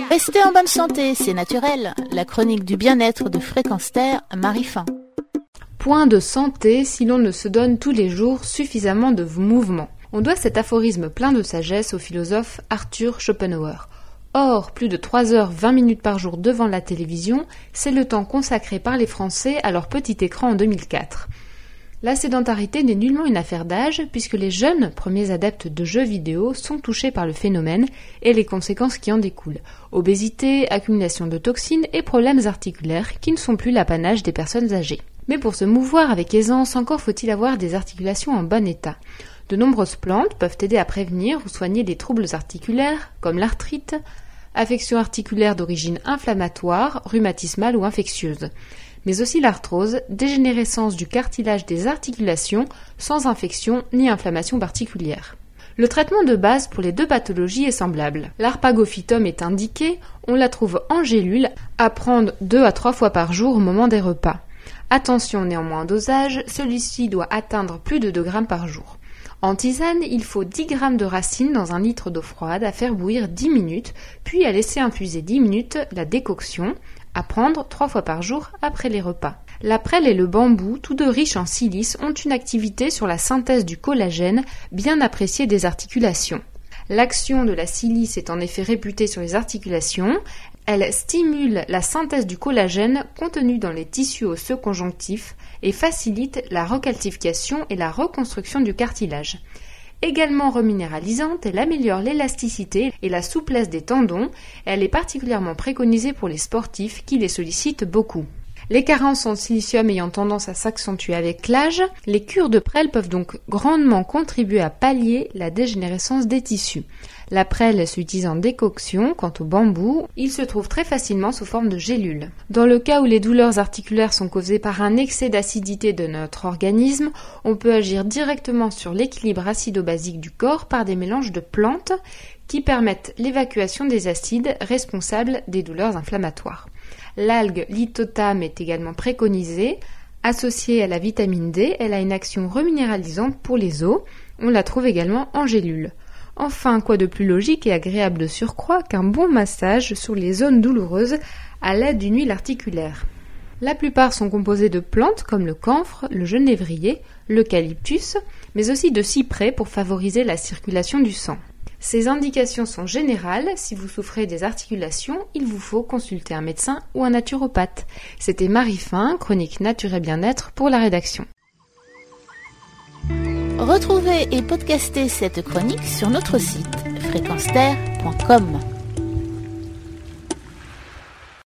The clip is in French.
Restez en bonne santé, c'est naturel. La chronique du bien-être de Fréquence Terre, Marie Fin. Point de santé si l'on ne se donne tous les jours suffisamment de mouvement. On doit cet aphorisme plein de sagesse au philosophe Arthur Schopenhauer. Or, plus de 3h20 par jour devant la télévision, c'est le temps consacré par les Français à leur petit écran en 2004. La sédentarité n'est nullement une affaire d'âge, puisque les jeunes, premiers adeptes de jeux vidéo, sont touchés par le phénomène et les conséquences qui en découlent. Obésité, accumulation de toxines et problèmes articulaires qui ne sont plus l'apanage des personnes âgées. Mais pour se mouvoir avec aisance, encore faut-il avoir des articulations en bon état. De nombreuses plantes peuvent aider à prévenir ou soigner des troubles articulaires, comme l'arthrite, affections articulaires d'origine inflammatoire, rhumatismale ou infectieuse, mais aussi l'arthrose, dégénérescence du cartilage des articulations, sans infection ni inflammation particulière. Le traitement de base pour les deux pathologies est semblable. L'arpagophytum est indiqué, on la trouve en gélule, à prendre 2 à 3 fois par jour au moment des repas. Attention néanmoins au dosage, celui-ci doit atteindre plus de 2 grammes par jour. En tisane, il faut 10 g de racines dans 1 litre d'eau froide à faire bouillir 10 minutes, puis à laisser infuser 10 minutes la décoction, à prendre 3 fois par jour après les repas. La prêle et le bambou, tous deux riches en silice, ont une activité sur la synthèse du collagène bien appréciée des articulations. L'action de la silice est en effet réputée sur les articulations. Elle stimule la synthèse du collagène contenu dans les tissus osseux conjonctifs et facilite la recalcification et la reconstruction du cartilage. Également reminéralisante, elle améliore l'élasticité et la souplesse des tendons. Elle est particulièrement préconisée pour les sportifs qui les sollicitent beaucoup. Les carences en silicium ayant tendance à s'accentuer avec l'âge, les cures de prêle peuvent donc grandement contribuer à pallier la dégénérescence des tissus. La prêle s'utilise en décoction, quant au bambou, il se trouve très facilement sous forme de gélule. Dans le cas où les douleurs articulaires sont causées par un excès d'acidité de notre organisme, on peut agir directement sur l'équilibre acido-basique du corps par des mélanges de plantes qui permettent l'évacuation des acides responsables des douleurs inflammatoires. L'algue lithothame est également préconisée. Associée à la vitamine D, elle a une action reminéralisante pour les os. On la trouve également en gélule. Enfin, quoi de plus logique et agréable de surcroît qu'un bon massage sur les zones douloureuses à l'aide d'une huile articulaire. La plupart sont composées de plantes comme le camphre, le genévrier, l'eucalyptus, mais aussi de cyprès pour favoriser la circulation du sang. Ces indications sont générales. Si vous souffrez des articulations, il vous faut consulter un médecin ou un naturopathe. C'était Marie Fin, chronique Nature et Bien-être pour la rédaction. Retrouvez et podcastez cette chronique sur notre site fréquenceterre.com.